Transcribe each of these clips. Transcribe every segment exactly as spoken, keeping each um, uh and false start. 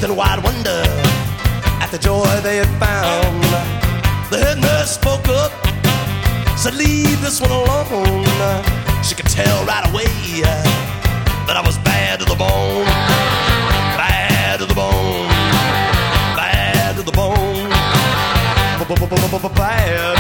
in wide wonder at the joy they had found. The head nurse spoke up, said, leave this one alone. She could tell right away that I was bad to the bone. Bad to the bone. Bad to the bone. Bad. Bad.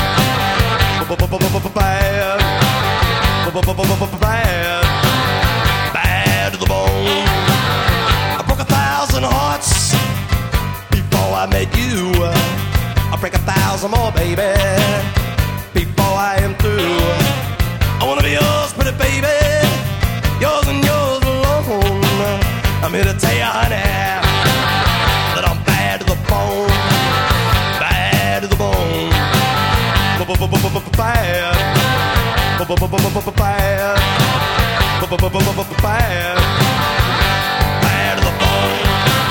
Bad. Bad to the bone. I broke a thousand hearts before I met you. I'll break a thousand more, baby, before I am through. I wanna be yours, pretty baby, yours and yours alone. I'm here to tell you, honey, that I'm bad to the bone. Bad to the bone. Bad. Bad. Bad. Bad to the bone.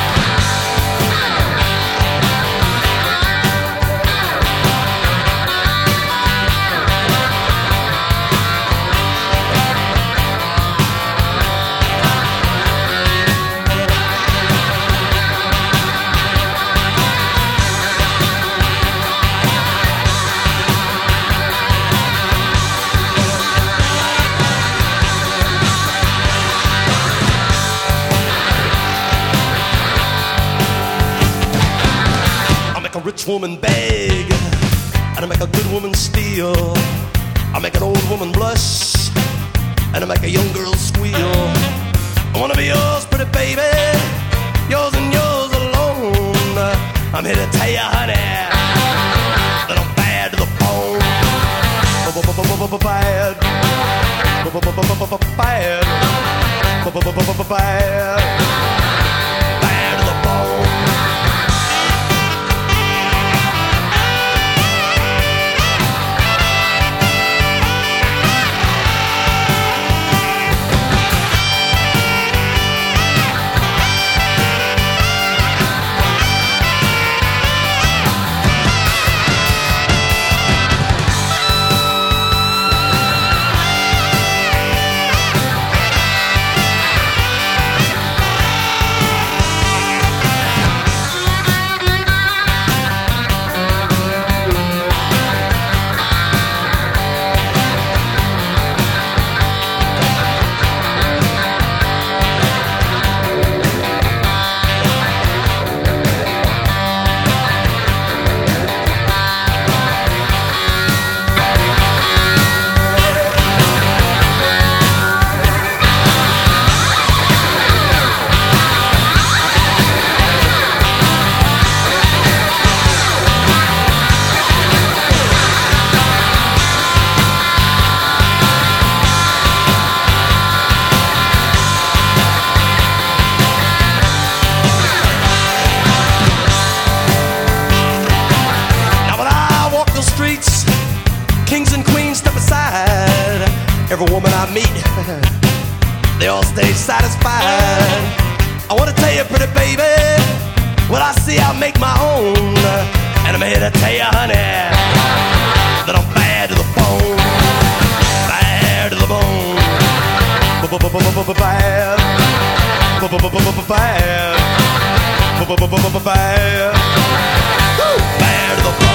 A rich woman beg, and I make a good woman steal. I make an old woman blush, and I make a young girl squeal. I wanna be yours, pretty baby, yours and yours alone. I'm here to tell you, honey, that I'm bad to the bone. Bad. Bad. Bad. Bad to the bone. Kings and queens step aside. Every woman I meet, they all stay satisfied. I wanna tell you, pretty baby, what I see I make my own. And I'm here to tell you, honey, that I'm bad to the bone. Bad to the bone. Bad. Bad. Bad. Bad to the bone.